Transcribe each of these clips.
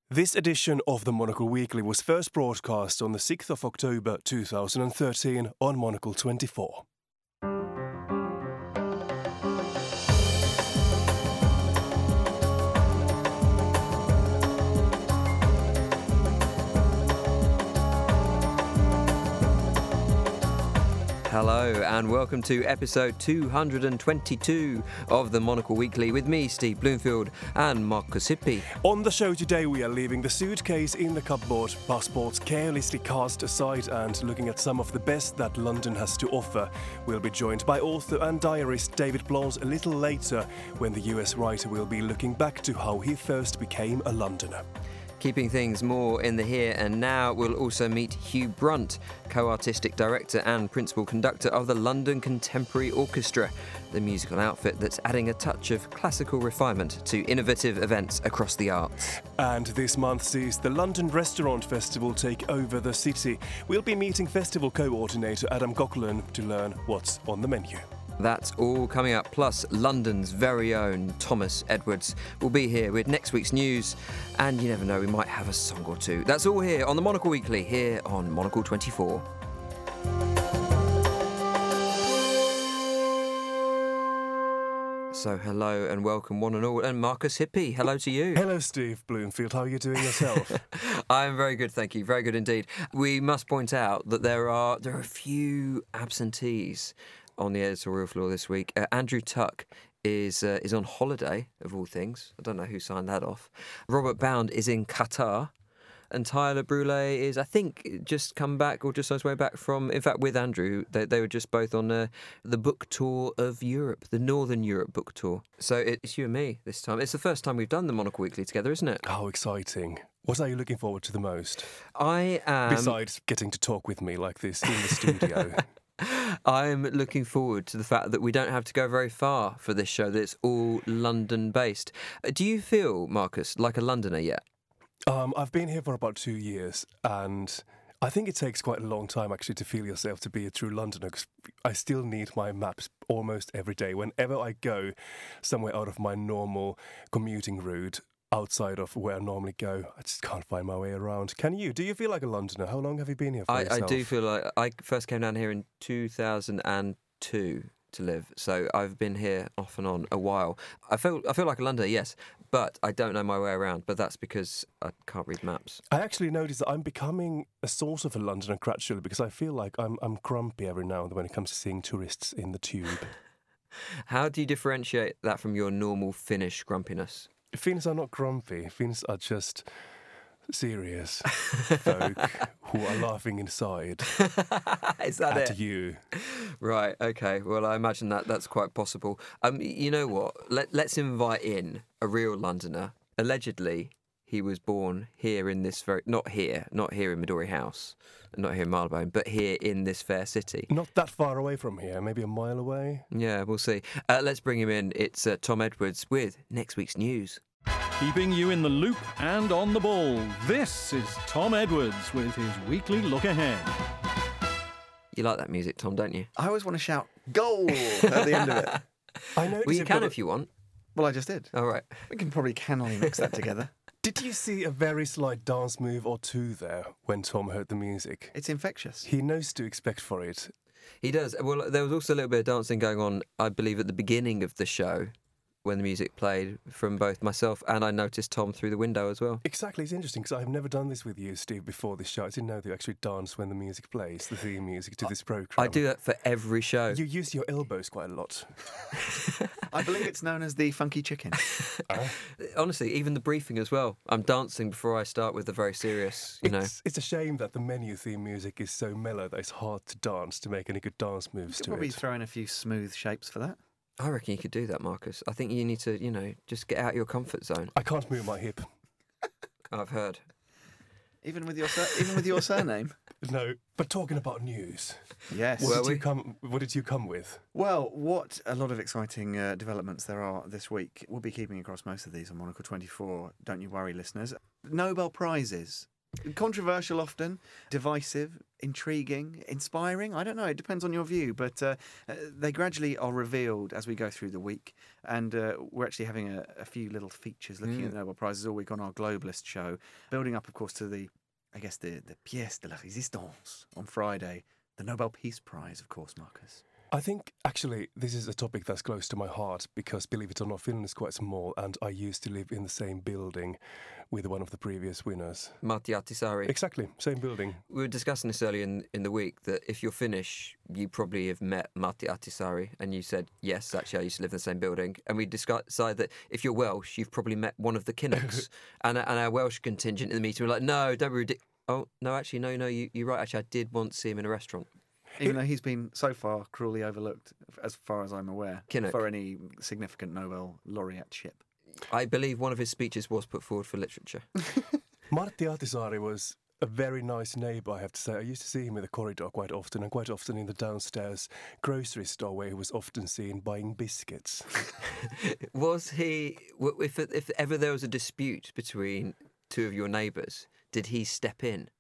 This edition of the Monocle Weekly was first broadcast on the 6th of October 2013 on Monocle 24. Hello and welcome to episode 222 of the Monocle Weekly with me, Steve Bloomfield, and Marcus Hippie. On the show today we are leaving the suitcase in the cupboard, passports carelessly cast aside and looking at some of the best that London has to offer. We'll be joined by author and diarist David Bloss a little later when the US writer will be looking back to how he first became a Londoner. Keeping things more in the here and now, we'll also meet Hugh Brunt, co-artistic director and principal conductor of the London Contemporary Orchestra, the musical outfit that's adding a touch of classical refinement to innovative events across the arts. And this month sees the London Restaurant Festival take over the city. We'll be meeting festival coordinator Adam Coughlin to learn what's on the menu. That's all coming up, plus London's very own Thomas Edwards will be here with next week's news, and you never know, we might have a song or two. That's all here on the Monocle Weekly, here on Monocle 24. So hello and welcome one and all, and Marcus Hippie, hello to you. Hello Steve Bloomfield, how are you doing yourself? I'm very good, thank you, very good indeed. We must point out that there are a few absentees on the editorial floor this week. Andrew Tuck is on holiday, of all things. I don't know who signed that off. Robert Bound is in Qatar. And Tyler Brûlé is, I think, just come back or just on his way back from, in fact, with Andrew. They were just both on the book tour of Europe, the Northern Europe book tour. So it's you and me this time. It's the first time we've done the Monocle Weekly together, isn't it? How exciting. What are you looking forward to the most? I am... Besides getting to talk with me like this in the studio. I'm looking forward to the fact that we don't have to go very far for this show, that it's all London-based. Do you feel, Marcus, like a Londoner yet? I've been here for about 2 years, and I think it takes quite a long time actually to feel yourself to be a true Londoner, because I still need my maps almost every day. Whenever I go somewhere out of my normal commuting route, outside of where I normally go, I just can't find my way around. Can you? Do you feel like a Londoner? How long have you been here for yourself? I do feel like... I first came down here in 2002 to live, so I've been here off and on a while. I feel like a Londoner, yes, but I don't know my way around, but that's because I can't read maps. I actually noticed that I'm becoming a sort of a Londoner gradually, because I feel like I'm grumpy every now and then when it comes to seeing tourists in the tube. How do you differentiate that from your normal Finnish grumpiness? Finns are not grumpy. Finns are just serious folk who are laughing inside. Is that at you? Right, okay. Well, I imagine that's quite possible. You know what? Let's invite in a real Londoner. Allegedly, he was born here in this not here in Midori House, not here in Marylebone, but here in this fair city. Not that far away from here, maybe a mile away. Yeah, we'll see. Let's bring him in. It's Tom Edwards with next week's news. Keeping you in the loop and on the ball, this is Tom Edwards with his weekly look ahead. You like that music, Tom, don't you? I always want to shout, goal, at the end of it. I know. Well, you can if you want. Well, I just did. All right. We can probably cannily mix that together. Did you see a very slight dance move or two there when Tom heard the music? It's infectious. He knows to expect for it. He does. Well, there was also a little bit of dancing going on, I believe, at the beginning of the show when the music played from both myself and I noticed Tom through the window as well. Exactly. It's interesting because I've never done this with you, Steve, before this show. I didn't know that you actually dance when the music plays, the theme music to this programme. I do that for every show. You use your elbows quite a lot. I believe it's known as the funky chicken. Honestly, even the briefing as well. I'm dancing before I start with the very serious, you know. It's a shame that the menu theme music is so mellow that it's hard to dance, to make any good dance moves to it. Probably throw in a few smooth shapes for that. I reckon you could do that, Marcus. I think you need to, just get out your comfort zone. I can't move my hip. I've heard. Even with your surname? No, but talking about news. Yes. What did you come with? Well, what a lot of exciting developments there are this week. We'll be keeping across most of these on Monocle 24. Don't you worry, listeners. Nobel Prizes Controversial often, divisive, intriguing, inspiring. I don't know. It depends on your view, but they gradually are revealed as we go through the week. And we're actually having a few little features looking at the Nobel Prizes all week on our Globalist show, building up, of course, to the pièce de la résistance on Friday, the Nobel Peace Prize, of course, Marcus. I think, actually, this is a topic that's close to my heart because, believe it or not, Finland is quite small and I used to live in the same building with one of the previous winners. Martti Ahtisaari. Exactly, same building. We were discussing this earlier in the week that if you're Finnish, you probably have met Martti Ahtisaari, and you said, yes, actually, I used to live in the same building. And we decided that if you're Welsh, you've probably met one of the Kinnocks. and our Welsh contingent in the meeting were like, no, don't be ridiculous. Oh, no, actually, no, you're right. Actually, I did once see him in a restaurant. Even though he's been so far cruelly overlooked, as far as I'm aware, Kinnock. for any significant Nobel laureateship. I believe one of his speeches was put forward for literature. Martti Ahtisaari was a very nice neighbour, I have to say. I used to see him in the corridor quite often, and quite often in the downstairs grocery store where he was often seen buying biscuits. Was he, if ever there was a dispute between two of your neighbours, did he step in?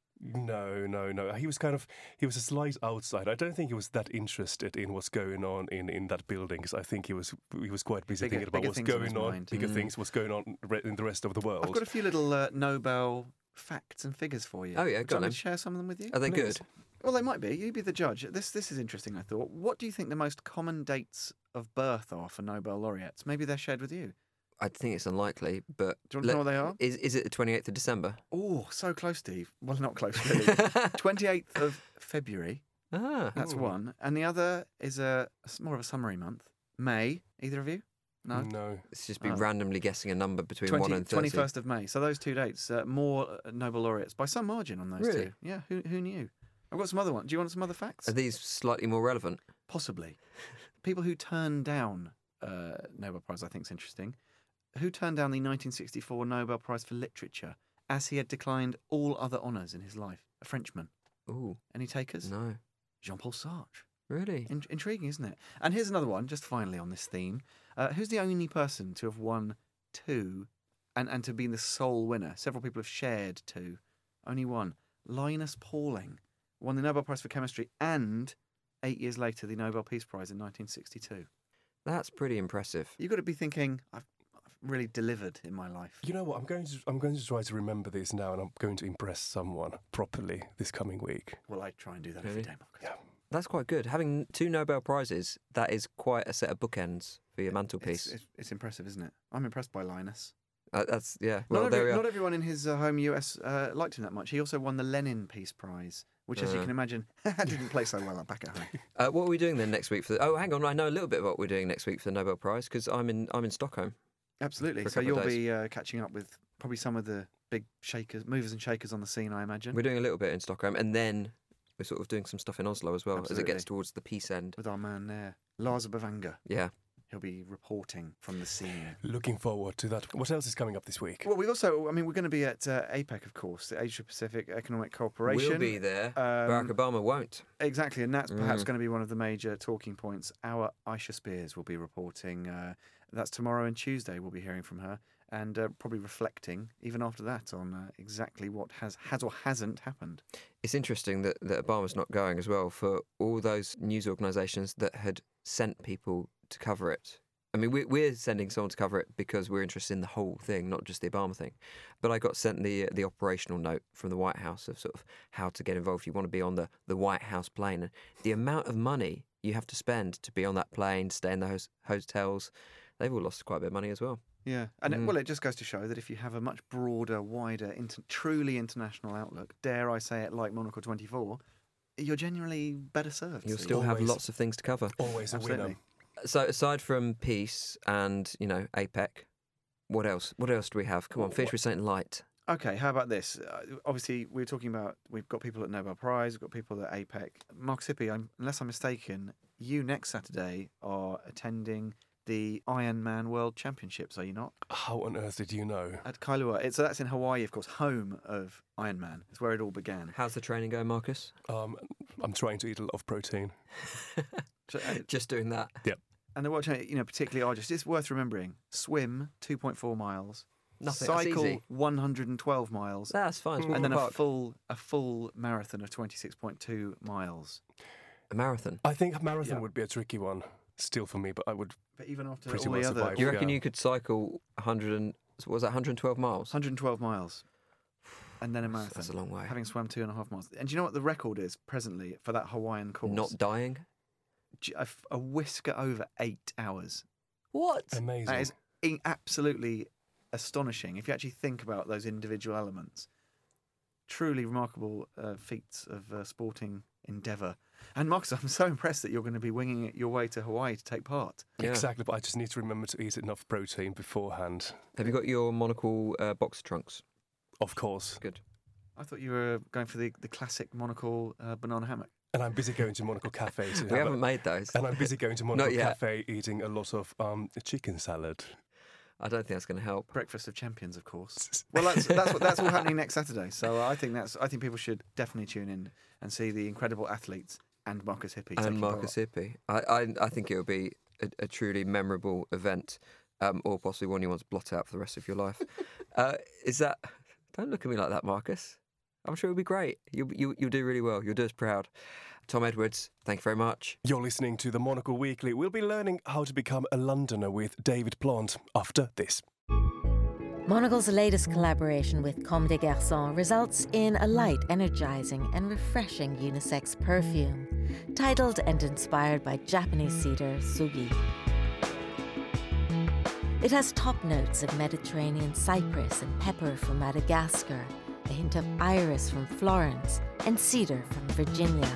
No. He was a slight outsider. I don't think he was that interested in what's going on in that building, because I think he was quite busy thinking about what's going on, bigger things, what's going on in the rest of the world. I've got a few little Nobel facts and figures for you. Oh yeah, Do you go want on. me to share some of them with you? Are they Please. good? Well, they might be. You be the judge. This is interesting, I thought. What do you think the most common dates of birth are for Nobel laureates? Maybe they're shared with you. I think it's unlikely, but Do you want to know what they are? Is it the 28th of December? Oh, so close, Steve. Well, not close, really. 28th of February. Ah, That's Ooh. one. And the other is more of a summary month. May. Either of you? No. it's just be Oh. randomly guessing a number between 1 and 30. 21st of May. So those 2 dates, more Nobel laureates by some margin on those Really? two. Yeah, who knew? I've got some other ones. Do you want some other facts? Are these slightly more relevant? Possibly. People who turn down Nobel Prize, I think, is interesting. Who turned down the 1964 Nobel Prize for Literature as he had declined all other honours in his life? A Frenchman. Ooh, Any takers? no. Jean-Paul Sartre. Really? Intriguing, isn't it? And here's another one, just finally on this theme. Who's the only person to have won 2 and to be the sole winner? Several people have shared 2. Only one. Linus Pauling won the Nobel Prize for Chemistry and 8 years later the Nobel Peace Prize in 1962. That's pretty impressive. You've got to be thinking, I've really delivered in my life. You know what? I'm going to try to remember this now, and I'm going to impress someone properly this coming week. Well, I try and do that every Really? day, Marcus. Yeah. That's quite good. Having 2 Nobel Prizes, that is quite a set of bookends for your mantelpiece. It's impressive, isn't it? I'm impressed by Linus. That's, yeah. Well, there we are. Not everyone in his home US liked him that much. He also won the Lenin Peace Prize, which, as you can imagine, didn't play so well back at home. What are we doing then next week for the... Oh, hang on. I know a little bit about what we're doing next week for the Nobel Prize because I'm in Stockholm. Absolutely. For a So couple of you'll be catching up with probably some of the big movers and shakers on the scene, I imagine, We're doing a little bit in Stockholm and then we're sort of doing some stuff in Oslo as well as it Absolutely. gets towards the peace end. with our man there, Lars Bavanger. Yeah. He'll be reporting from the scene. Looking forward to that. What else is coming up this week? Well, we're going to be at APEC, of course, the Asia Pacific Economic Cooperation. We'll be there. Barack Obama won't. Exactly, and that's perhaps going to be one of the major talking points. Our Aisha Spears will be reporting. That's tomorrow and Tuesday. We'll be hearing from her and probably reflecting, even after that, on exactly what has or hasn't happened. It's interesting that Obama's not going as well for all those news organisations that had sent people to cover it. I mean, we're sending someone to cover it because we're interested in the whole thing, not just the Obama thing. But I got sent the operational note from the White House of sort of how to get involved if you want to be on the White House plane. And the amount of money you have to spend to be on that plane, stay in those hotels, they've all lost quite a bit of money as well. Yeah, and it just goes to show that if you have a much broader, wider, truly international outlook, dare I say it, like Monaco 24, you're genuinely better served. You'll Steve. still have Always. lots of things to cover. Always a Absolutely. winner. So aside from peace and, APEC, what else? What else do we have? Come on, finish with something light. Okay, how about this? Obviously, we're talking about, we've got people at Nobel Prize, we've got people at APEC. Mark Sippy, unless I'm mistaken, you next Saturday are attending the Ironman World Championships, are you not? How on earth did you know? At Kailua. So that's in Hawaii, of course, home of Ironman. It's where it all began. How's the training going, Marcus? I'm trying to eat a lot of protein. So, Just doing that. and the World Championships, particularly arduous. It's worth remembering. Swim, 2.4 miles. Nothing. That's cycle easy. 112 miles, That's fine. It's and then Walker Park. a full marathon of 26.2 miles. A marathon. I think a marathon Yeah. would be a tricky one still for me, but I would But even after Pretty all well the other survived. Do you reckon Yeah. you could cycle 100 and what was that 112 miles? 112 miles, and then a marathon, That's a long way. having swam 2.5 miles. And do you know what the record is presently for that Hawaiian course? Not dying. A whisker over 8 hours. What? amazing. That is absolutely astonishing if you actually think about those individual elements. Truly remarkable feats of sporting endeavour. And Marcus, I'm so impressed that you're going to be winging it your way to Hawaii to take part. Yeah. Exactly, but I just need to remember to eat enough protein beforehand. Have you got your monocle boxer trunks? Of course. Good. I thought you were going for the classic monocle banana hammock. And I'm busy going to Monaco Cafe to We have haven't made those. and I'm busy going to Monaco Not yet. Cafe eating a lot of chicken salad. I don't think that's going to help. Breakfast of Champions, of course. Well, that's all happening next Saturday. So I think people should definitely tune in and see the incredible athletes and Marcus Hippie. And taking Marcus part. Hippie. I think it will be a truly memorable event, or possibly one you want to blot out for the rest of your life. Is that? Don't look at me like that, Marcus. I'm sure it'll be great. You'll do really well. You'll do us proud. Tom Edwards, thank you very much. You're listening to the Monocle Weekly. We'll be learning how to become a Londoner with David Plant after this. Monocle's latest collaboration with Comme des Garçons results in a light, energising and refreshing unisex perfume, titled and inspired by Japanese cedar Sugi. It has top notes of Mediterranean cypress and pepper from Madagascar, a hint of iris from Florence, and cedar from Virginia.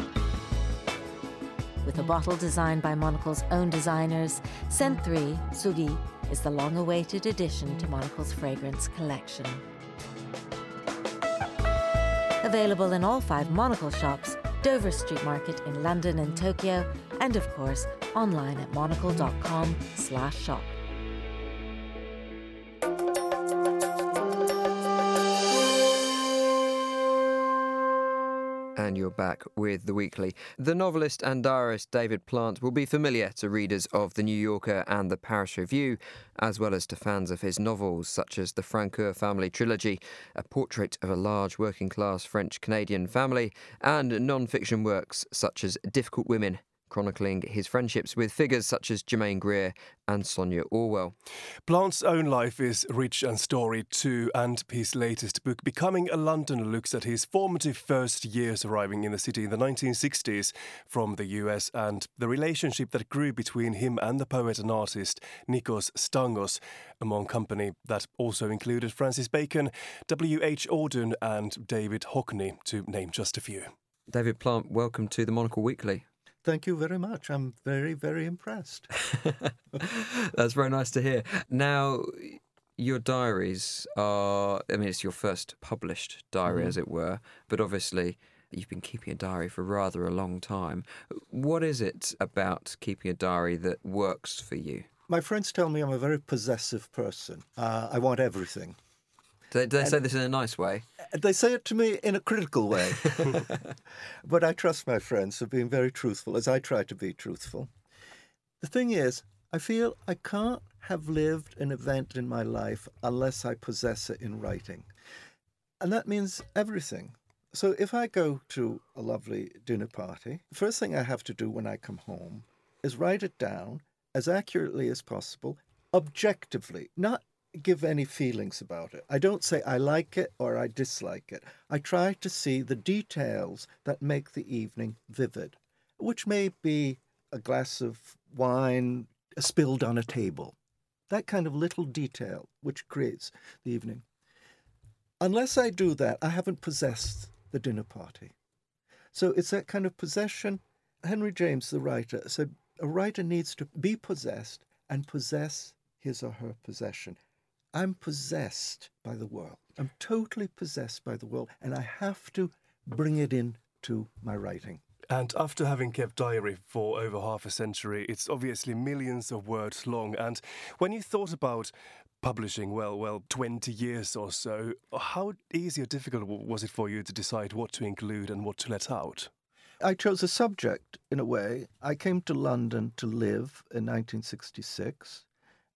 With a bottle designed by Monocle's own designers, Scent 3 Sugi is the long-awaited addition to Monocle's fragrance collection. Available in all 5 Monocle shops, Dover Street Market in London and Tokyo, and of course, online at monocle.com/shop. And you're back with The Weekly. The novelist and diarist David Plant will be familiar to readers of The New Yorker and The Paris Review, as well as to fans of his novels such as The Francoeur Family Trilogy, a portrait of a large working-class French-Canadian family, and non-fiction works such as Difficult Women, chronicling his friendships with figures such as Germaine Greer and Sonia Orwell. Plant's own life is rich and storied too, and his latest book, Becoming a Londoner, looks at his formative first years arriving in the city in the 1960s from the US and the relationship that grew between him and the poet and artist Nikos Stangos, among company that also included Francis Bacon, W.H. Auden and David Hockney, to name just a few. David Plant, welcome to the Monocle Weekly. Thank you very much. I'm very, very impressed. That's very nice to hear. Now, your diaries are, I mean, it's your first published diary, as it were, but obviously you've been keeping a diary for rather a long time. What is it about keeping a diary that works for you? My friends tell me I'm a very possessive person. I want everything. Do they say this in a nice way? They say it to me in a critical way. But I trust my friends for being very truthful, as I try to be truthful. The thing is, I feel I can't have lived an event in my life unless I possess it in writing. And that means everything. So if I go to a lovely dinner party, the first thing I have to do when I come home is write it down as accurately as possible, objectively, not give any feelings about it. I don't say I like it or I dislike it. I try to see the details that make the evening vivid, which may be a glass of wine spilled on a table. That kind of little detail which creates the evening. Unless I do that, I haven't possessed the dinner party. So it's that kind of possession. Henry James, the writer, said a writer needs to be possessed and possess his or her possession. I'm possessed by the world. I'm totally possessed by the world, and I have to bring it into my writing. And after having kept diary for over half a century, it's obviously millions of words long. And when you thought about publishing, well, 20 years or so, how easy or difficult was it for you to decide what to include and what to let out? I chose a subject, in a way. I came to London to live in 1966.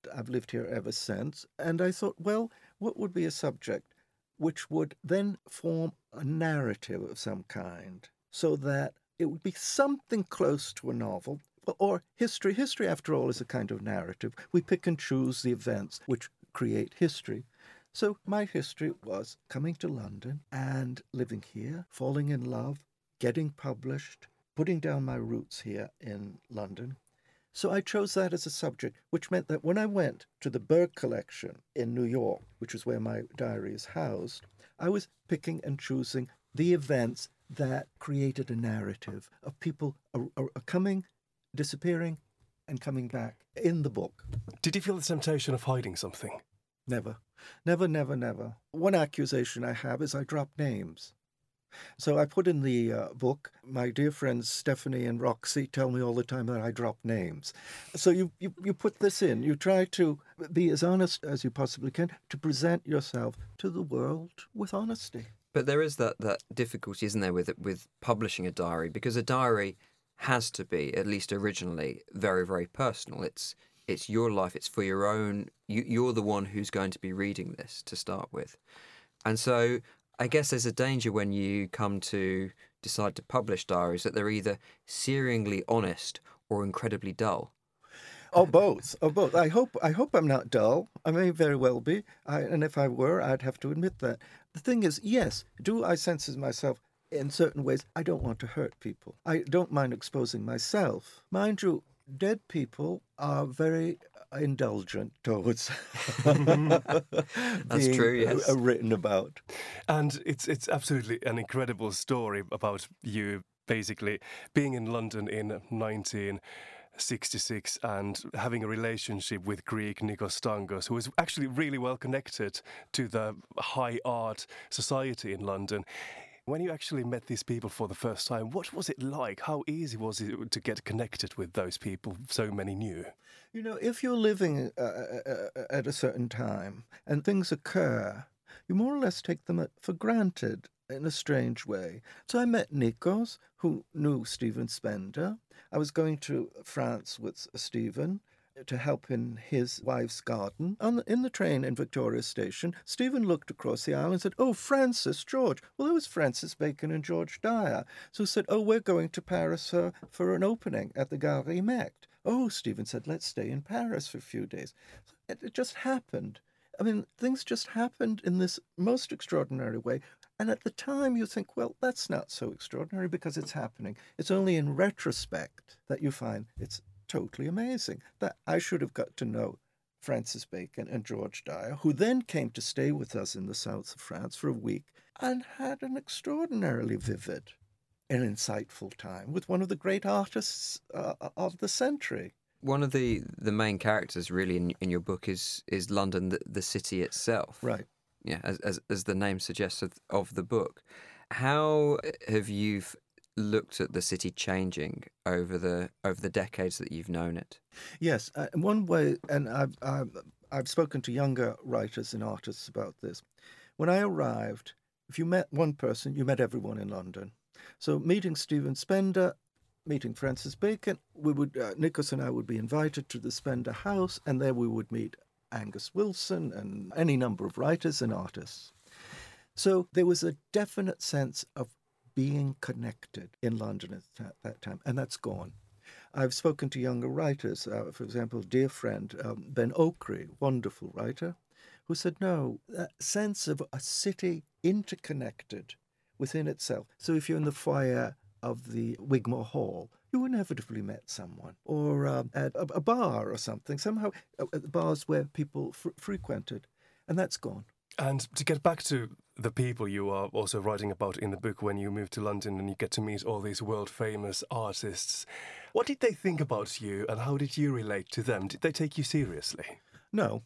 I've lived here ever since. And I thought, well, what would be a subject which would then form a narrative of some kind so that it would be something close to a novel or history. History, after all, is a kind of narrative. We pick and choose the events which create history. So my history was coming to London and living here, falling in love, getting published, putting down my roots here in London. So I chose that as a subject, which meant that when I went to the Berg collection in New York, which is where my diary is housed, I was picking and choosing the events that created a narrative of people coming, disappearing, and coming back in the book. Did you feel the temptation of hiding something? Never. Never, never, never. One accusation I have is I drop names. So I put in the book, my dear friends Stephanie and Roxy tell me all the time that I drop names. So you put this in. You try to be as honest as you possibly can to present yourself to the world with honesty. But there is that difficulty, isn't there, with publishing a diary? Because a diary has to be, at least originally, very, very personal. It's your life. It's for your own. You're the one who's going to be reading this to start with. And so I guess there's a danger when you come to decide to publish diaries that they're either searingly honest or incredibly dull. Or both. I hope I'm not dull. I may very well be. And if I were, I'd have to admit that. The thing is, yes, do I censor myself in certain ways? I don't want to hurt people. I don't mind exposing myself. Mind you, dead people are very indulgent towards That's true, yes. Written about. And it's absolutely an incredible story about you basically being in London in 1966 and having a relationship with Greek Nikos Stangos, who was actually really well connected to the high art society in London. When you actually met these people for the first time, what was it like? How easy was it to get connected with those people so many knew? You know, if you're living at a certain time and things occur, you more or less take them for granted in a strange way. So I met Nikos, who knew Stephen Spender. I was going to France with Stephen to help in his wife's garden. In the train in Victoria Station, Stephen looked across the aisle and said, "Oh, Francis, George." Well, it was Francis Bacon and George Dyer. So he said, "Oh, we're going to Paris for an opening at the Galerie Mecque." Oh, Stephen said, "Let's stay in Paris for a few days." It just happened. I mean, things just happened in this most extraordinary way. And at the time you think, well, that's not so extraordinary because it's happening. It's only in retrospect that you find it's totally amazing that I should have got to know Francis Bacon and George Dyer, who then came to stay with us in the south of France for a week and had an extraordinarily vivid and insightful time with one of the great artists of the century. One of the main characters really in your book is London, the city itself. Right. Yeah, as the name suggests of the book. How have you looked at the city changing over the decades that you've known it? Yes, in one way, and I've spoken to younger writers and artists about this. When I arrived, if you met one person, you met everyone in London. So meeting Stephen Spender, meeting Francis Bacon, we would Nikos and I would be invited to the Spender house, and there we would meet Angus Wilson and any number of writers and artists. So there was a definite sense of being connected in London at that time, and that's gone. I've spoken to younger writers, for example, a dear friend, Ben Okri, wonderful writer, who said, no, that sense of a city interconnected within itself. So if you're in the foyer of the Wigmore Hall, you inevitably met someone, or at a bar or something, somehow at the bars where people frequented, and that's gone. And to get back to the people you are also writing about in the book, when you move to London and you get to meet all these world-famous artists, what did they think about you and how did you relate to them? Did they take you seriously? No.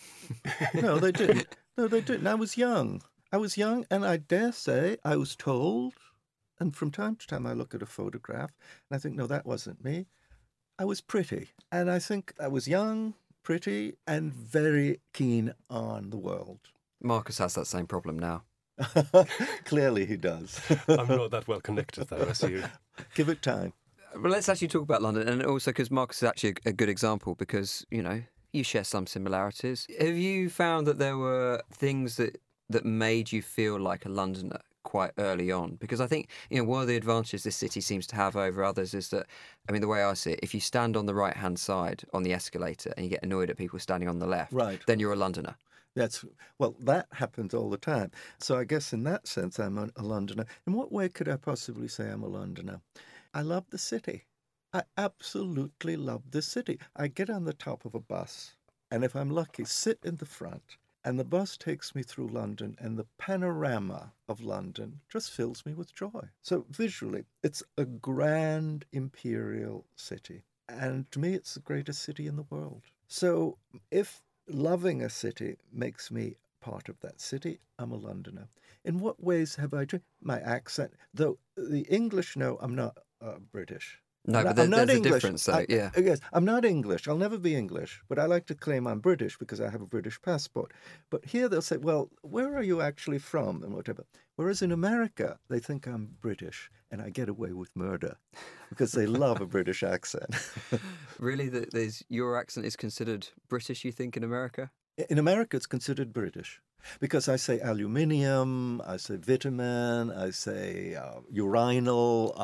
No, they didn't. No, they didn't. I was young, and I dare say I was told, and from time to time I look at a photograph and I think, no, that wasn't me. I was pretty, and I think I was young, pretty, and very keen on the world. Marcus has that same problem now. Clearly he does. I'm not that well connected, though, as you. Give it time. Well, let's actually talk about London, and also because Marcus is actually a good example because, you know, you share some similarities. Have you found that there were things that made you feel like a Londoner quite early on? Because I think, one of the advantages this city seems to have over others is that, the way I see it, if you stand on the right-hand side on the escalator and you get annoyed at people standing on the left, Right. then you're a Londoner. That happens all the time. So I guess in that sense, I'm a Londoner. In what way could I possibly say I'm a Londoner? I love the city. I absolutely love the city. I get on the top of a bus, and if I'm lucky, sit in the front, and the bus takes me through London, and the panorama of London just fills me with joy. So visually, it's a grand imperial city. And to me, it's the greatest city in the world. So if loving a city makes me part of that city, I'm a Londoner. In what ways have I changed? My accent, though the English know I'm not British. No, but I'm not there's a English. difference, though, yeah. Yes, I'm not English. I'll never be English, but I like to claim I'm British because I have a British passport. But here they'll say, well, where are you actually from and whatever. Whereas in America, they think I'm British and I get away with murder because they love a British accent. Really? Your accent is considered British, you think, in America? In America, it's considered British because I say aluminium, I say vitamin, I say urinal,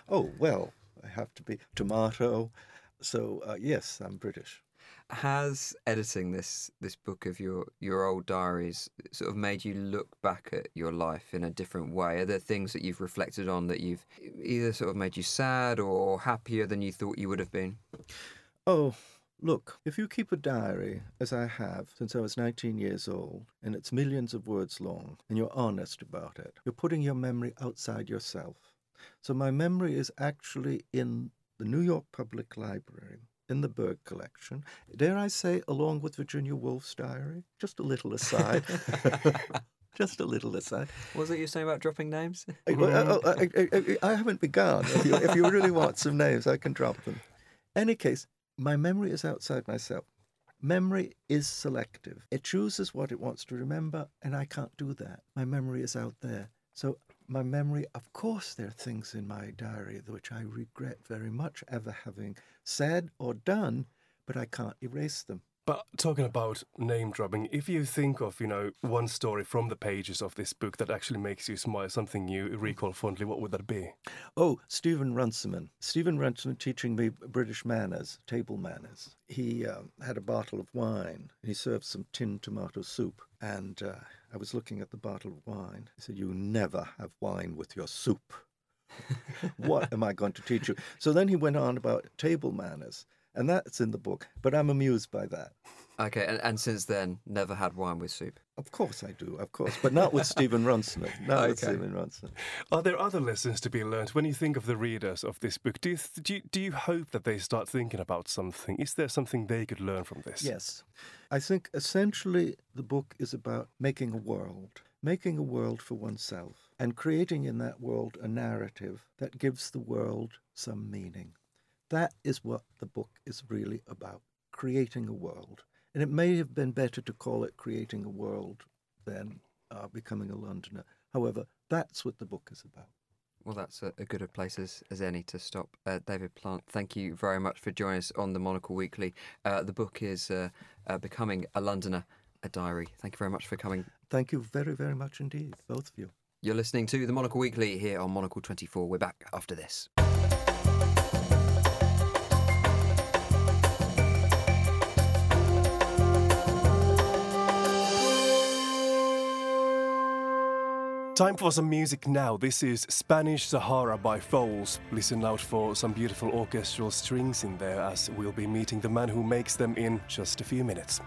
I have to be tomato. So, yes, I'm British. Has editing this book of your old diaries sort of made you look back at your life in a different way? Are there things that you've reflected on that you've either sort of made you sad or happier than you thought you would have been? Oh, look, if you keep a diary, as I have since I was 19 years old, and it's millions of words long, and you're honest about it, you're putting your memory outside yourself. So my memory is actually in the New York Public Library, in the Berg collection. Dare I say, along with Virginia Woolf's diary? Just a little aside. Just a little aside. What was it you were saying about dropping names? I haven't begun. If you really want some names, I can drop them. Any case, my memory is outside myself. Memory is selective. It chooses what it wants to remember, and I can't do that. My memory is out there. So my memory, of course, there are things in my diary which I regret very much ever having said or done, but I can't erase them. But talking about name dropping, if you think of, one story from the pages of this book that actually makes you smile, something you recall fondly, what would that be? Oh, Stephen Runciman. Stephen Runciman teaching me British manners, table manners. He had a bottle of wine. He served some tinned tomato soup. And I was looking at the bottle of wine. He said, "You never have wine with your soup." What am I going to teach you? So then he went on about table manners. And that's in the book, but I'm amused by that. Okay, and since then, never had wine with soup? Of course I do, of course, but not with Stephen Runciman. Not with Stephen Runciman. Are there other lessons to be learned when you think of the readers of this book? Do you hope that they start thinking about something? Is there something they could learn from this? Yes. I think essentially the book is about making a world for oneself, and creating in that world a narrative that gives the world some meaning. That is what the book is really about, creating a world. And it may have been better to call it creating a world than becoming a Londoner. However, that's what the book is about. Well, that's a good a place as any to stop. David Plant, thank you very much for joining us on the Monocle Weekly. The book is Becoming a Londoner, a Diary. Thank you very much for coming. Thank you very, very much indeed, both of you. You're listening to the Monocle Weekly here on Monocle 24. We're back after this. Time for some music now. This is Spanish Sahara by Foals. Listen out for some beautiful orchestral strings in there as we'll be meeting the man who makes them in just a few minutes.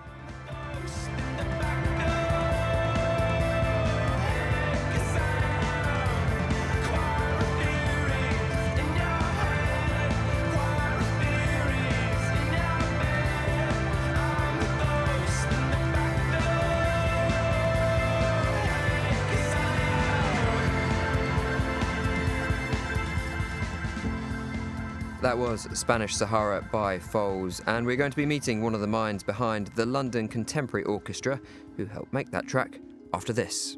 That was Spanish Sahara by Foals, and we're going to be meeting one of the minds behind the London Contemporary Orchestra, who helped make that track, after this.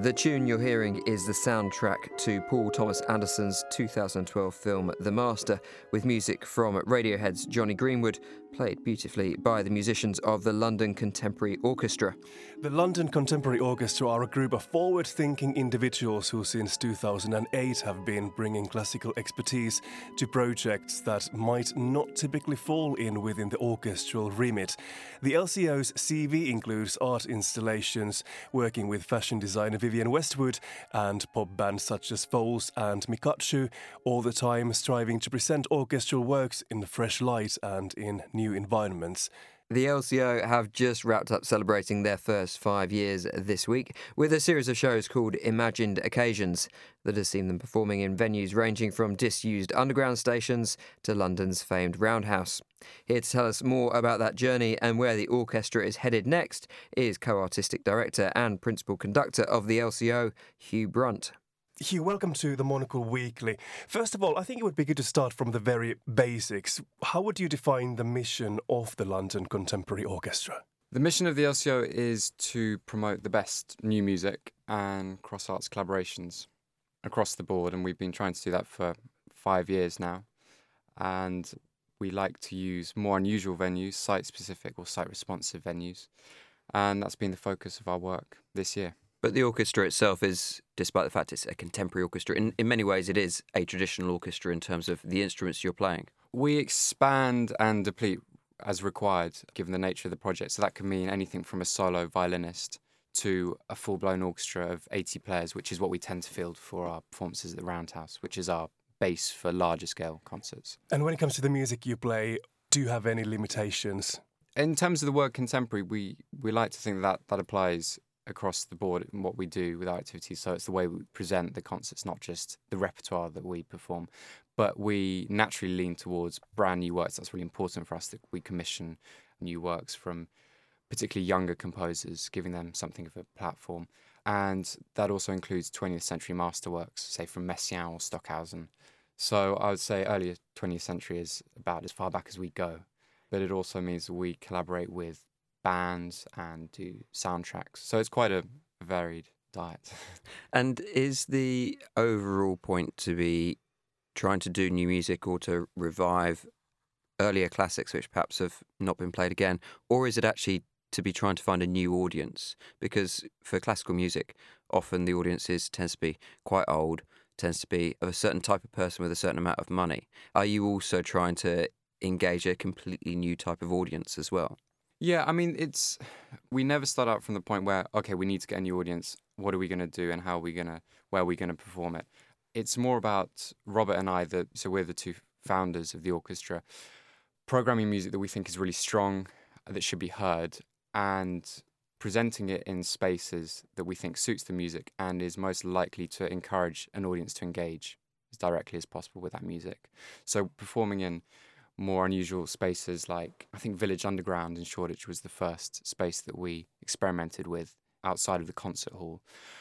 The tune you're hearing is the soundtrack to Paul Thomas Anderson's 2012 film The Master, with music from Radiohead's Johnny Greenwood, played beautifully by the musicians of the London Contemporary Orchestra. The London Contemporary Orchestra are a group of forward-thinking individuals who since 2008 have been bringing classical expertise to projects that might not typically fall in within the orchestral remit. The LCO's CV includes art installations, working with fashion designer Vivienne Westwood and pop bands such as Foals and Mikachu, all the time striving to present orchestral works in a fresh light and in new environments. The LCO have just wrapped up celebrating their first 5 years this week with a series of shows called Imagined Occasions that has seen them performing in venues ranging from disused underground stations to London's famed Roundhouse. Here to tell us more about that journey and where the orchestra is headed next is co-artistic director and principal conductor of the LCO, Hugh Brunt. Hugh, welcome to the Monocle Weekly. First of all, I think it would be good to start from the very basics. How would you define the mission of the London Contemporary Orchestra? The mission of the LCO is to promote the best new music and cross-arts collaborations across the board, and we've been trying to do that for 5 years now. And we like to use more unusual venues, site-specific or site-responsive venues, and that's been the focus of our work this year. But the orchestra itself is, despite the fact it's a contemporary orchestra, in many ways it is a traditional orchestra in terms of the instruments you're playing. We expand and deplete as required, given the nature of the project. So that can mean anything from a solo violinist to a full-blown orchestra of 80 players, which is what we tend to field for our performances at the Roundhouse, which is our base for larger-scale concerts. And when it comes to the music you play, do you have any limitations? In terms of the word contemporary, we like to think that applies across the board in what we do with our activities. So it's the way we present the concerts, not just the repertoire that we perform. But we naturally lean towards brand new works. That's really important for us, that we commission new works from particularly younger composers, giving them something of a platform. And that also includes 20th century masterworks, say from Messiaen or Stockhausen. So I would say earlier 20th century is about as far back as we go. But it also means that we collaborate with bands and do soundtracks. So it's quite a varied diet. And is the overall point to be trying to do new music or to revive earlier classics which perhaps have not been played again? Or is it actually to be trying to find a new audience? Because for classical music, often the audiences tends to be quite old, tends to be of a certain type of person with a certain amount of money. Are you also trying to engage a completely new type of audience as well? Yeah, I mean, we never start out from the point where, okay, we need to get a new audience. What are we going to do and where are we going to perform it? It's more about Robert and I, so we're the two founders of the orchestra, programming music that we think is really strong, that should be heard, and presenting it in spaces that we think suits the music and is most likely to encourage an audience to engage as directly as possible with that music. So performing in more unusual spaces like, I think Village Underground in Shoreditch was the first space that we experimented with outside of the concert hall.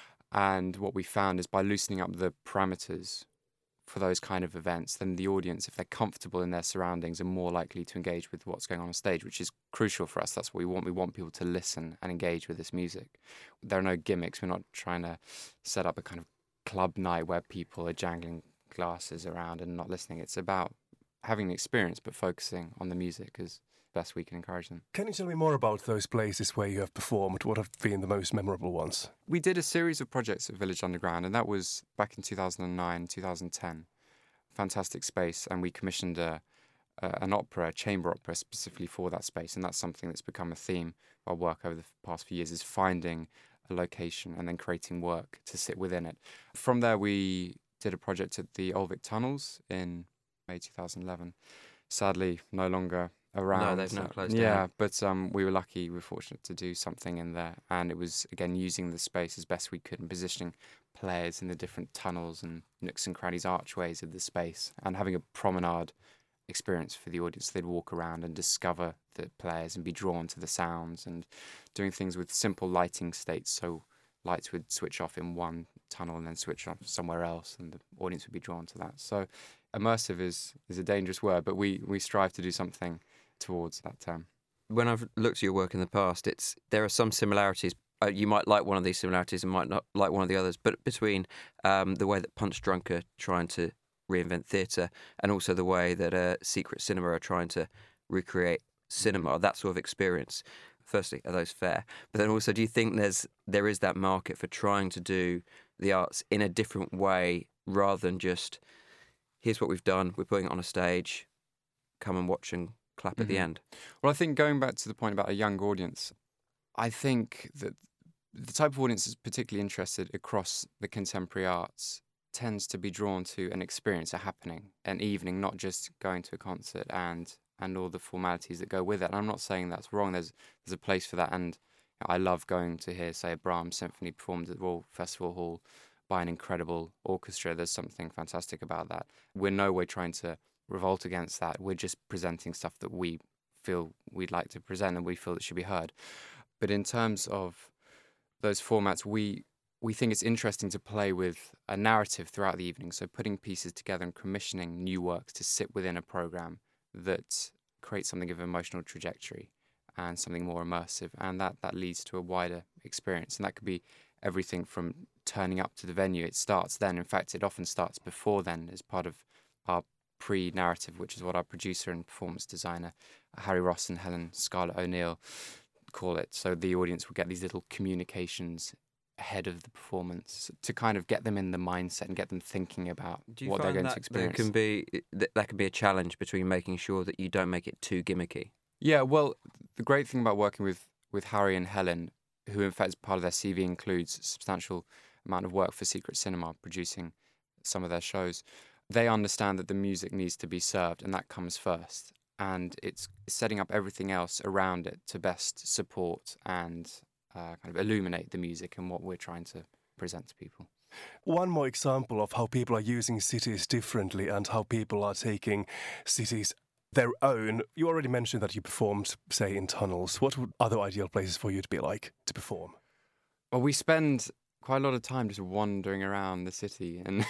And what we found is by loosening up the parameters for those kind of events, then the audience, if they're comfortable in their surroundings, are more likely to engage with what's going on stage, which is crucial for us. That's what we want. We want people to listen and engage with this music. There are no gimmicks. We're not trying to set up a kind of club night where people are jangling glasses around and not listening. It's about having the experience but focusing on the music as best we can encourage them. Can you tell me more about those places where you have performed? What have been the most memorable ones? We did a series of projects at Village Underground, and that was back in 2009, 2010. Fantastic space, and we commissioned an opera, a chamber opera, specifically for that space, and that's something that's become a theme of our work over the past few years, is finding a location and then creating work to sit within it. From there, we did a project at the Olvik Tunnels in May 2011. Sadly, no longer around. No, they've now closed down. Yeah, but we were lucky, we were fortunate to do something in there. And it was, again, using the space as best we could and positioning players in the different tunnels and nooks and crannies, archways of the space, and having a promenade experience for the audience. They'd walk around and discover the players and be drawn to the sounds, and doing things with simple lighting states. So lights would switch off in one tunnel and then switch off somewhere else, and the audience would be drawn to that. So immersive is a dangerous word, but we strive to do something towards that term. When I've looked at your work in the past, there are some similarities, you might like one of these similarities and might not like one of the others, but between the way that Punch Drunk are trying to reinvent theatre and also the way that Secret Cinema are trying to recreate cinema, that sort of experience. Firstly, are those fair? But then also, do you think there is that market for trying to do the arts in a different way rather than just, here's what we've done, we're putting it on a stage, come and watch and clap at the end? Well, I think going back to the point about a young audience, I think that the type of audience that's particularly interested across the contemporary arts tends to be drawn to an experience, a happening, an evening, not just going to a concert and all the formalities that go with it. And I'm not saying that's wrong. There's a place for that. And I love going to hear, say, a Brahms symphony performed at the Royal Festival Hall by an incredible orchestra. There's something fantastic about that. We're no way trying to revolt against that. We're just presenting stuff that we feel we'd like to present and we feel it should be heard. But in terms of those formats, we think it's interesting to play with a narrative throughout the evening. So putting pieces together and commissioning new works to sit within a programme that creates something of an emotional trajectory and something more immersive. And that leads to a wider experience. And that could be everything from turning up to the venue. It starts then. In fact, it often starts before then as part of our pre-narrative, which is what our producer and performance designer, Harry Ross and Helen Scarlett O'Neill, call it. So the audience will get these little communications ahead of the performance to kind of get them in the mindset and get them thinking about what they're going to experience. That can be a challenge between making sure that you don't make it too gimmicky. Yeah, well, the great thing about working with Harry and Helen, who in fact part of their CV includes a substantial amount of work for Secret Cinema, producing some of their shows, they understand that the music needs to be served and that comes first. And it's setting up everything else around it to best support and kind of illuminate the music and what we're trying to present to people. One more example of how people are using cities differently and how people are taking cities their own. You already mentioned that you performed, say, in tunnels. What would other ideal places for you to be like to perform? Well, we spend quite a lot of time just wandering around the city and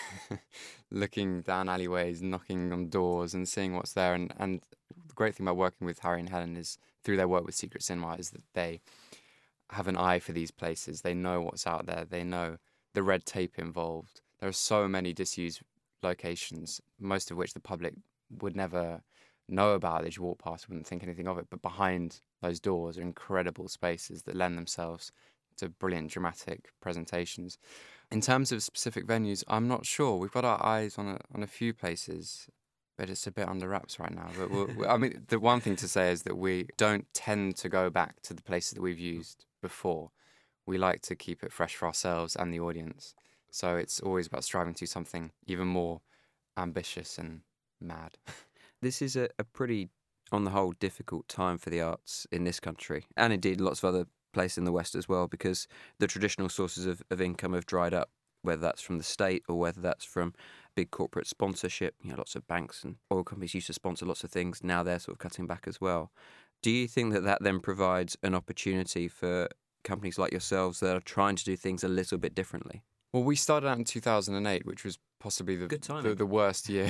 looking down alleyways, knocking on doors and seeing what's there. And the great thing about working with Harry and Helen is, through their work with Secret Cinema, is that they have an eye for these places. They know what's out there. They know the red tape involved. There are so many disused locations, most of which the public would never know about. They just walk past, wouldn't think anything of it. But behind those doors are incredible spaces that lend themselves to brilliant dramatic presentations. In terms of specific venues, I'm not sure. We've got our eyes on a few places, but it's a bit under wraps right now. But I mean, the one thing to say is that we don't tend to go back to the places that we've used before. We like to keep it fresh for ourselves and the audience. So it's always about striving to do something even more ambitious and mad. This is a pretty, on the whole, difficult time for the arts in this country, and indeed lots of other places in the West as well, because the traditional sources of income have dried up, whether that's from the state or whether that's from big corporate sponsorship. You know, lots of banks and oil companies used to sponsor lots of things. Now they're sort of cutting back as well. Do you think that then provides an opportunity for companies like yourselves that are trying to do things a little bit differently? Well, we started out in 2008, which was possibly the worst year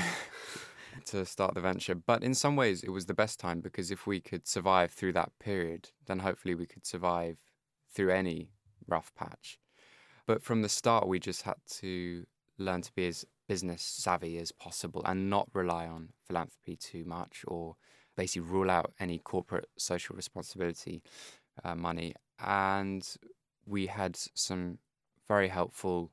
to start the venture. But in some ways, it was the best time, because if we could survive through that period, then hopefully we could survive through any rough patch. But from the start, we just had to learn to be as business savvy as possible and not rely on philanthropy too much, or basically rule out any corporate social responsibility money. And we had some very helpful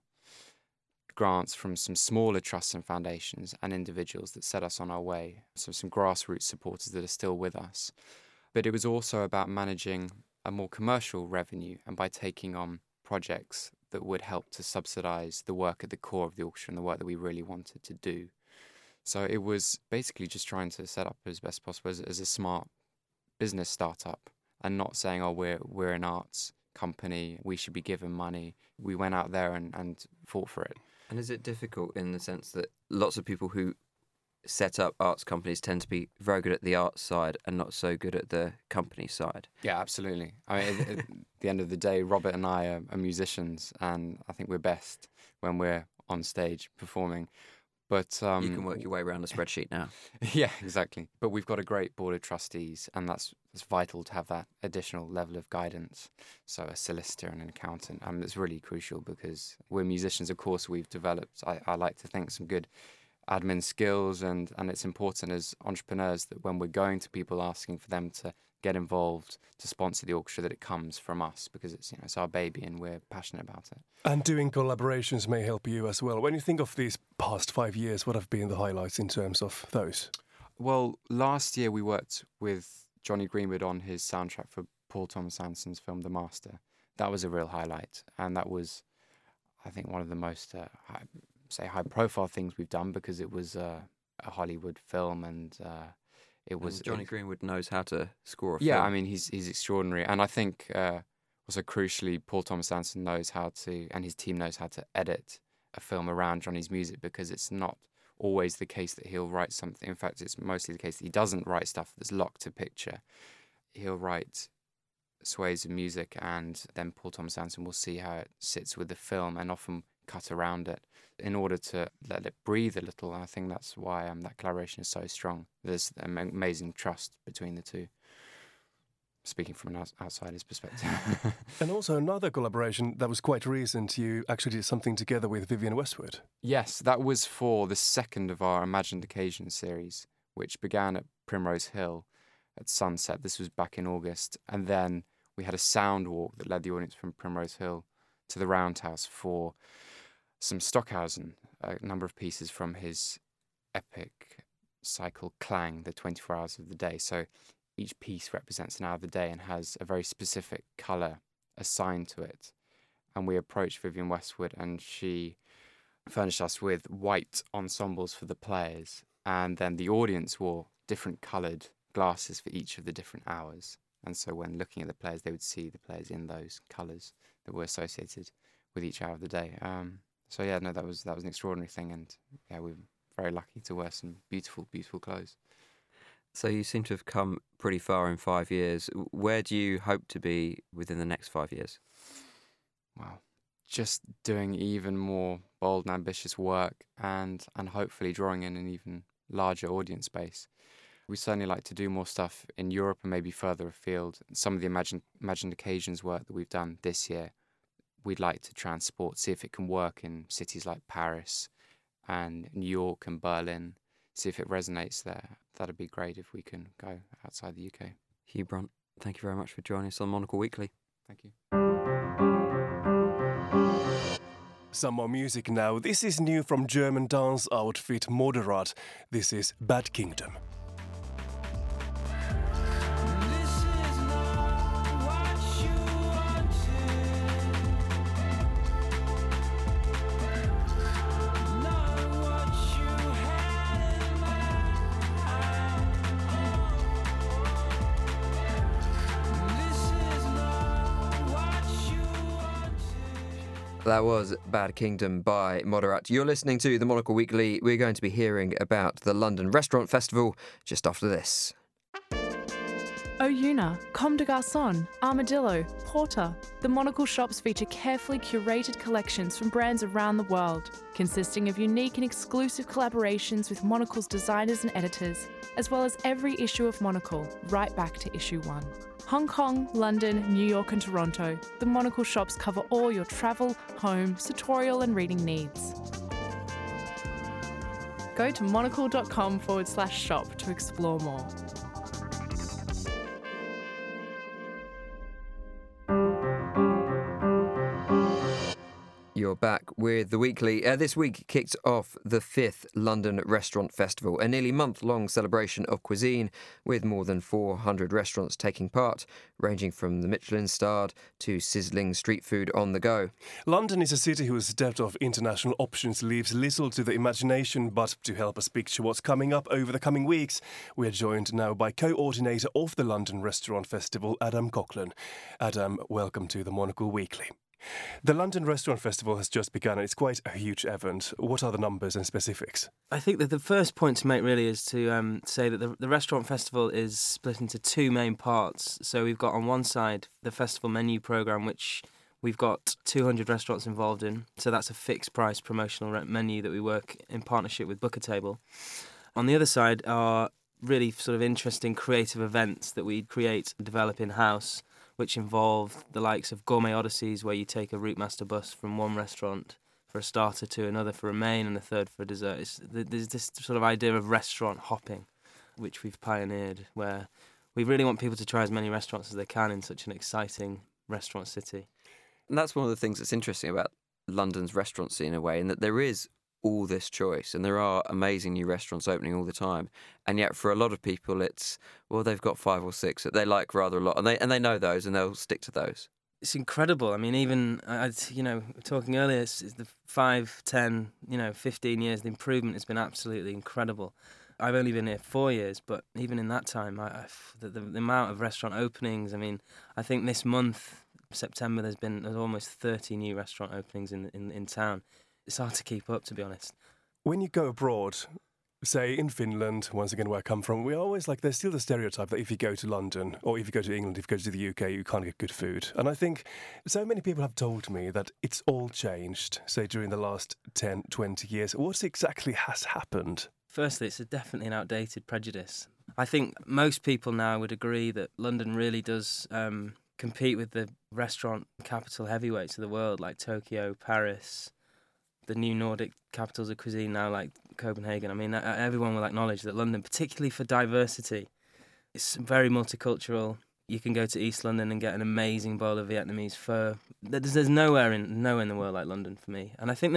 grants from some smaller trusts and foundations and individuals that set us on our way. So some grassroots supporters that are still with us. But it was also about managing a more commercial revenue, and by taking on projects that would help to subsidise the work at the core of the orchestra and the work that we really wanted to do. So it was basically just trying to set up as best possible as a smart business startup, and not saying, oh, we're an arts company, we should be given money. We went out there and fought for it. And is it difficult in the sense that lots of people who set up arts companies tend to be very good at the arts side and not so good at the company side? Yeah, absolutely. I mean, at the end of the day, Robert and I are musicians, and I think we're best when we're on stage performing. But You can work your way around the spreadsheet now. yeah, exactly. But we've got a great board of trustees, and that's vital to have that additional level of guidance. So a solicitor and an accountant, it's really crucial because we're musicians. Of course, we've developed, I like to think, some good admin skills, and it's important as entrepreneurs that when we're going to people asking for them to get involved to sponsor the orchestra, that it comes from us, because it's our baby and we're passionate about it. And doing collaborations may help you as well. When you think of these past 5 years, what have been the highlights in terms of those? Well, last year we worked with Jonny Greenwood on his soundtrack for Paul Thomas Anderson's film The Master. That was a real highlight, and that was, I think, one of the most high-profile things we've done, because it was a Hollywood film, and it was. And Jonny Greenwood knows how to score a film. Yeah, I mean, he's extraordinary, and I think also crucially, Paul Thomas Anderson knows how to, and his team knows how to edit a film around Jonny's music, because it's not always the case that he'll write something. In fact, it's mostly the case that he doesn't write stuff that's locked to picture. He'll write sways of music, and then Paul Thomas Anderson will see how it sits with the film and often cut around it in order to let it breathe a little. And I think that's why that collaboration is so strong. There's an amazing trust between the two, speaking from an outsider's perspective. And also another collaboration that was quite recent, you actually did something together with Vivienne Westwood. Yes, that was for the second of our Imagined Occasions series, which began at Primrose Hill at sunset. This was back in August. And then we had a sound walk that led the audience from Primrose Hill to the Roundhouse for some Stockhausen, a number of pieces from his epic cycle Klang, the 24 Hours of the Day. So each piece represents an hour of the day and has a very specific colour assigned to it. And we approached Vivienne Westwood, and she furnished us with white ensembles for the players. And then the audience wore different coloured glasses for each of the different hours. And so when looking at the players, they would see the players in those colours that were associated with each hour of the day. That was an extraordinary thing. And yeah, we're very lucky to wear some beautiful, beautiful clothes. So you seem to have come pretty far in 5 years. Where do you hope to be within the next 5 years? Wow. Just doing even more bold and ambitious work, and hopefully drawing in an even larger audience base. We certainly like to do more stuff in Europe and maybe further afield. Some of the Imagined Occasions work that we've done this year, we'd like to transport, see if it can work in cities like Paris and New York and Berlin, see if it resonates there. That'd be great if we can go outside the UK. Hugh Brunt, thank you very much for joining us on Monocle Weekly. Thank you. Some more music now. This is new from German dance outfit Moderat. This is Bad Kingdom. That was Bad Kingdom by Moderat. You're listening to the Monocle Weekly. We're going to be hearing about the London Restaurant Festival just after this. Oyuna, Comme des Garçons, Armadillo, Porter. The Monocle shops feature carefully curated collections from brands around the world, consisting of unique and exclusive collaborations with Monocle's designers and editors, as well as every issue of Monocle, right back to issue 1. Hong Kong, London, New York and Toronto, the Monocle shops cover all your travel, home, sartorial and reading needs. Go to monocle.com/shop to explore more. You're back with The Weekly. This week kicked off the 5th London Restaurant Festival, a nearly month-long celebration of cuisine with more than 400 restaurants taking part, ranging from the Michelin-starred to sizzling street food on the go. London is a city whose depth of international options leaves little to the imagination, but to help us picture what's coming up over the coming weeks, we are joined now by co-ordinator of the London Restaurant Festival, Adam Coughlin. Adam, welcome to the Monocle Weekly. The London Restaurant Festival has just begun and it's quite a huge event. What are the numbers and specifics? I think that the first point to make really is to say that the Restaurant Festival is split into two main parts. So we've got on one side the festival menu programme, which we've got 200 restaurants involved in. So that's a fixed price promotional menu that we work in partnership with Booker Table. On the other side are really sort of interesting creative events that we create and develop in-house, which involve the likes of Gourmet Odysseys, where you take a Route Master bus from one restaurant for a starter to another for a main and a third for a dessert. There's this sort of idea of restaurant hopping, which we've pioneered, where we really want people to try as many restaurants as they can in such an exciting restaurant city. And that's one of the things that's interesting about London's restaurant scene in a way, in that there is all this choice and there are amazing new restaurants opening all the time. And yet for a lot of people it's, well, they've got 5 or 6 that they like rather a lot, and they know those and they'll stick to those. It's incredible. I mean, even, talking earlier, it's the 5, 10, 15 years, the improvement has been absolutely incredible. I've only been here 4 years, but even in that time, the amount of restaurant openings, I mean, I think this month, September, there's almost 30 new restaurant openings in town. It's hard to keep up, to be honest. When you go abroad, say in Finland, once again where I come from, we're always like, there's still the stereotype that if you go to London or if you go to England, if you go to the UK, you can't get good food. And I think so many people have told me that it's all changed, say during the last 10, 20 years. What exactly has happened? Firstly, it's definitely an outdated prejudice. I think most people now would agree that London really does compete with the restaurant capital heavyweights of the world, like Tokyo, Paris, the new Nordic capitals of cuisine now, like Copenhagen. I mean, everyone will acknowledge that London, particularly for diversity, it's very multicultural. You can go to East London and get an amazing bowl of Vietnamese pho. There's nowhere in the world like London for me. And I think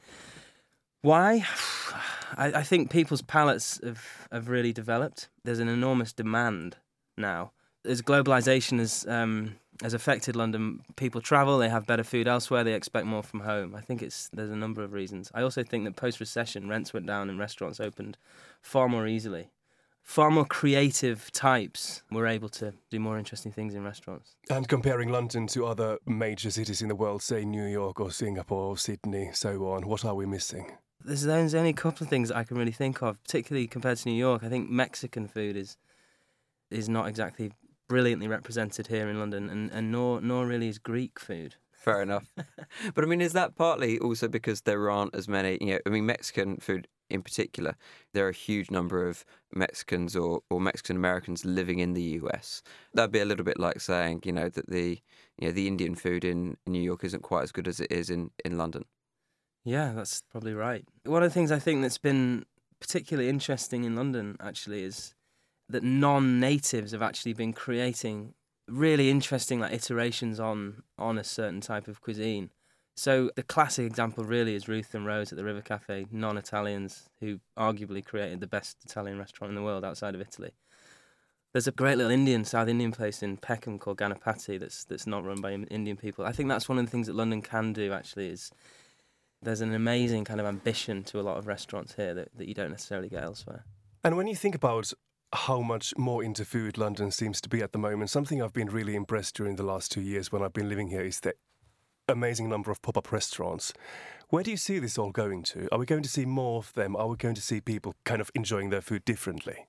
why? I think people's palates have really developed. There's an enormous demand now. As globalisation has affected London, people travel, they have better food elsewhere, they expect more from home. I think there's a number of reasons. I also think that post-recession, rents went down and restaurants opened far more easily. Far more creative types were able to do more interesting things in restaurants. And comparing London to other major cities in the world, say New York or Singapore or Sydney, so on, what are we missing? There's only a couple of things that I can really think of, particularly compared to New York. I think Mexican food is not exactly brilliantly represented here in London, and nor really is Greek food. Fair enough. But I mean, is that partly also because there aren't as many, Mexican food in particular, there are a huge number of Mexicans or Mexican Americans living in the US. That'd be a little bit like saying, that the Indian food in New York isn't quite as good as it is in London. Yeah, that's probably right. One of the things I think that's been particularly interesting in London, actually, is that non-natives have actually been creating really interesting iterations on a certain type of cuisine. So the classic example really is Ruth and Rose at the River Cafe, non-Italians who arguably created the best Italian restaurant in the world outside of Italy. There's a great little South Indian place in Peckham called Ganapati that's not run by Indian people. I think that's one of the things that London can do, actually, is there's an amazing kind of ambition to a lot of restaurants here that you don't necessarily get elsewhere. And when you think about how much more into food London seems to be at the moment, something I've been really impressed during the last 2 years when I've been living here is the amazing number of pop-up restaurants. Where do you see this all going to? Are we going to see more of them? Are we going to see people kind of enjoying their food differently?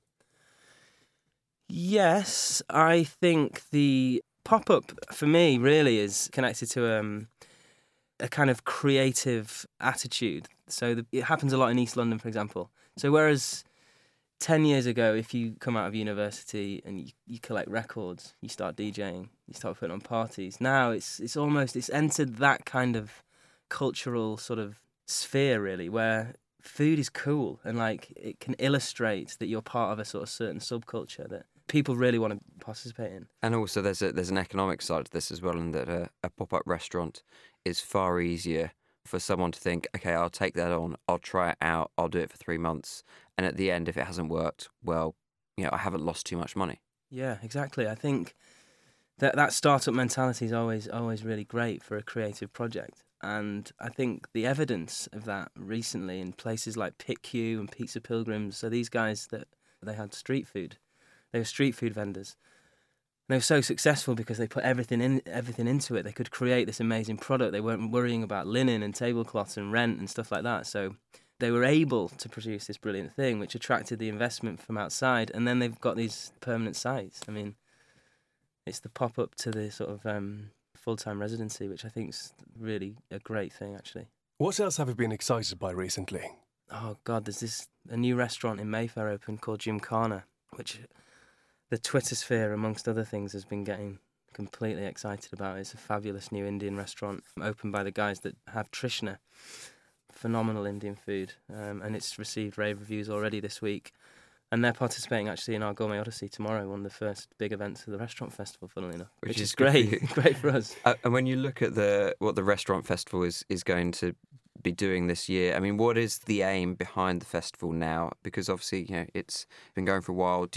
Yes, I think the pop-up, for me, really is connected to a kind of creative attitude. So it happens a lot in East London, for example. So whereas 10 years ago, if you come out of university and you collect records, you start DJing, you start putting on parties. Now it's entered that kind of cultural sort of sphere, really, where food is cool and it can illustrate that you're part of a sort of certain subculture that people really want to participate in. And also there's an economic side to this as well, in that a pop-up restaurant is far easier for someone to think, okay, I'll take that on, I'll try it out, I'll do it for 3 months. And at the end, if it hasn't worked, well, I haven't lost too much money. Yeah, exactly. I think that startup mentality is always really great for a creative project. And I think the evidence of that recently in places like Pit Q and Pizza Pilgrims, so these guys they had street food. They were street food vendors. And they were so successful because they put everything into it. They could create this amazing product. They weren't worrying about linen and tablecloths and rent and stuff like that. So they were able to produce this brilliant thing, which attracted the investment from outside. And then they've got these permanent sites. I mean, it's the pop-up to the sort of full-time residency, which I think is really a great thing, actually. What else have you been excited by recently? Oh, God, there's a new restaurant in Mayfair open called Gymkhana, which the Twitter sphere, amongst other things, has been getting completely excited about. It's a fabulous new Indian restaurant opened by the guys that have Trishna. Phenomenal Indian food, and it's received rave reviews already this week. And they're participating actually in our Gourmet Odyssey tomorrow, one of the first big events of the restaurant festival, funnily enough, which is great, great for us. And when you look at what the restaurant festival is going to be doing this year, I mean, what is the aim behind the festival now? Because obviously, it's been going for a while.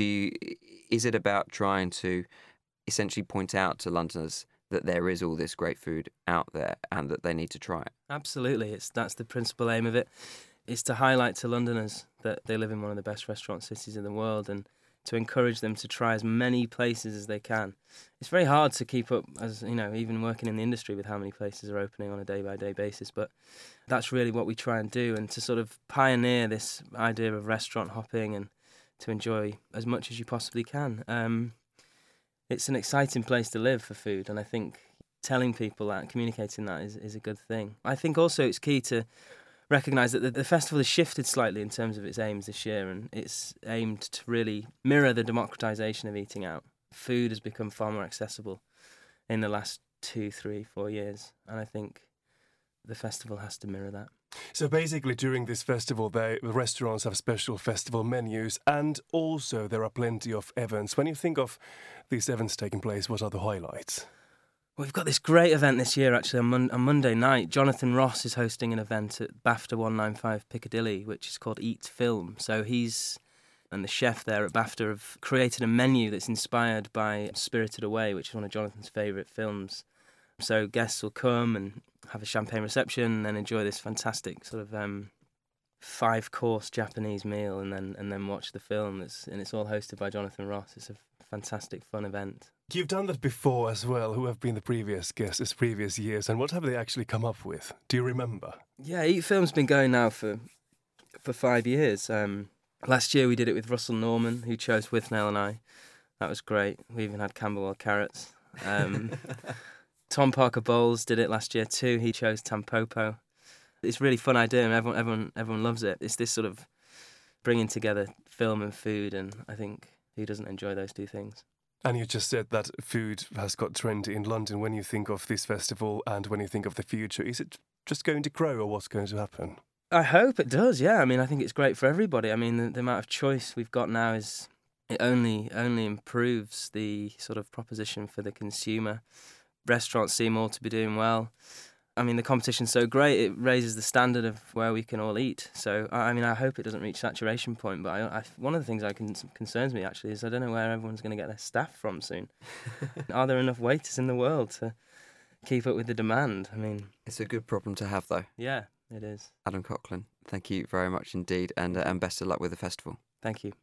Is it about trying to essentially point out to Londoners that there is all this great food out there and that they need to try it? Absolutely, that's the principal aim of it. Is to highlight to Londoners that they live in one of the best restaurant cities in the world and to encourage them to try as many places as they can. It's very hard to keep up, as even working in the industry, with how many places are opening on a day-by-day basis, but that's really what we try and do, and to sort of pioneer this idea of restaurant hopping and to enjoy as much as you possibly can. It's an exciting place to live for food, and I think telling people that, communicating that is a good thing. I think also it's key to recognise that the festival has shifted slightly in terms of its aims this year, and it's aimed to really mirror the democratisation of eating out. Food has become far more accessible in the last 2, 3, 4 years, and I think the festival has to mirror that. So basically, during this festival, the restaurants have special festival menus, and also there are plenty of events. When you think of these events taking place, what are the highlights? We've got this great event this year, actually, on Monday night. Jonathan Ross is hosting an event at BAFTA 195 Piccadilly, which is called Eat Film. So he's and the chef there at BAFTA have created a menu that's inspired by Spirited Away, which is one of Jonathan's favourite films. So guests will come and have a champagne reception and then enjoy this fantastic sort of 5-course Japanese meal and then watch the film. And it's all hosted by Jonathan Ross. It's a fantastic, fun event. You've done that before as well. Who have been the previous guests, previous years, and what have they actually come up with? Do you remember? Yeah, Eat Film's been going now for 5 years. Last year we did it with Russell Norman, who chose Withnail and I. That was great. We even had Camberwell carrots. Tom Parker Bowles did it last year too. He chose Tampopo. It's a really fun idea, and everyone loves it. It's this sort of bringing together film and food, and I think who doesn't enjoy those two things? And you just said that food has got trendy in London. When you think of this festival and when you think of the future, is it just going to grow or what's going to happen? I hope it does, yeah. I mean, I think it's great for everybody. I mean, the amount of choice we've got now it only improves the sort of proposition for the consumer. Restaurants seem all to be doing well. I mean, the competition's so great, it raises the standard of where we can all eat. So, I mean, I hope it doesn't reach saturation point, but one of the things that concerns me, actually, is I don't know where everyone's going to get their staff from soon. Are there enough waiters in the world to keep up with the demand? I mean... It's a good problem to have, though. Yeah, it is. Adam Coughlin, thank you very much indeed, and best of luck with the festival. Thank you.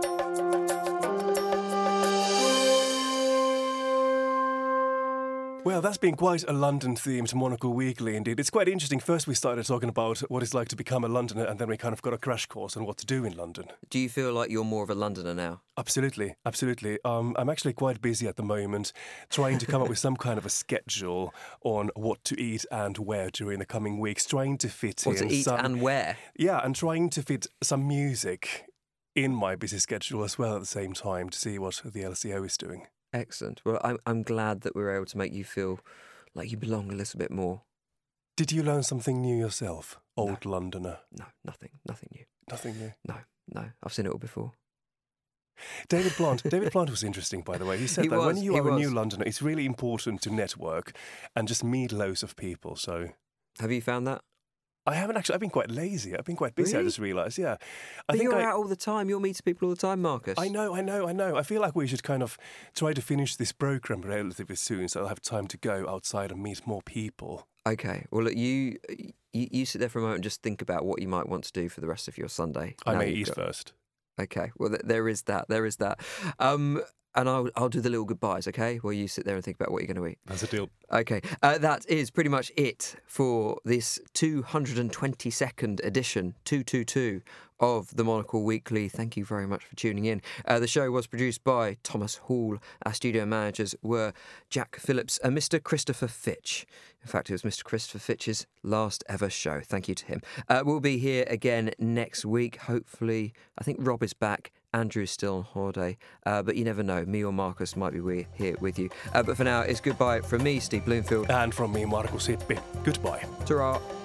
Well, that's been quite a London-themed Monocle Weekly indeed. It's quite interesting. First we started talking about what it's like to become a Londoner, and then we kind of got a crash course on what to do in London. Do you feel like you're more of a Londoner now? Absolutely, absolutely. I'm actually quite busy at the moment, trying to come up with some kind of a schedule on what to eat and where during the coming weeks, trying to fit What in to eat and where? Yeah, and trying to fit some music in my busy schedule as well at the same time to see what the LCO is doing. Excellent. Well, I'm glad that we were able to make you feel like you belong a little bit more. Did you learn something new yourself, old Londoner? No, nothing new. Nothing new? No, I've seen it all before. David Plant was interesting, by the way. He said that when you are a new Londoner, it's really important to network and just meet loads of people. So, have you found that? I haven't actually. I've been quite lazy. I've been quite busy. Really? I just realised. Yeah, But you're out all the time. You're meeting people all the time, Marcus. I know. I feel like we should kind of try to finish this programme relatively soon, so I'll have time to go outside and meet more people. Okay. Well, look, you sit there for a moment and just think about what you might want to do for the rest of your Sunday. I may eat first. Okay. Well, there is that. and I'll do the little goodbyes, okay? While you sit there and think about what you're going to eat. That's a deal. Okay, that is pretty much it for this 222nd edition, 222, of the Monocle Weekly. Thank you very much for tuning in. The show was produced by Thomas Hall. Our studio managers were Jack Phillips and Mr. Christopher Fitch. In fact, it was Mr. Christopher Fitch's last ever show. Thank you to him. We'll be here again next week. Hopefully, I think Rob is back. Andrew's still on holiday, but you never know. Me or Marcus might be here with you. But for now, it's goodbye from me, Steve Bloomfield. And from me, Markus Hippi. Goodbye. Ta-ra.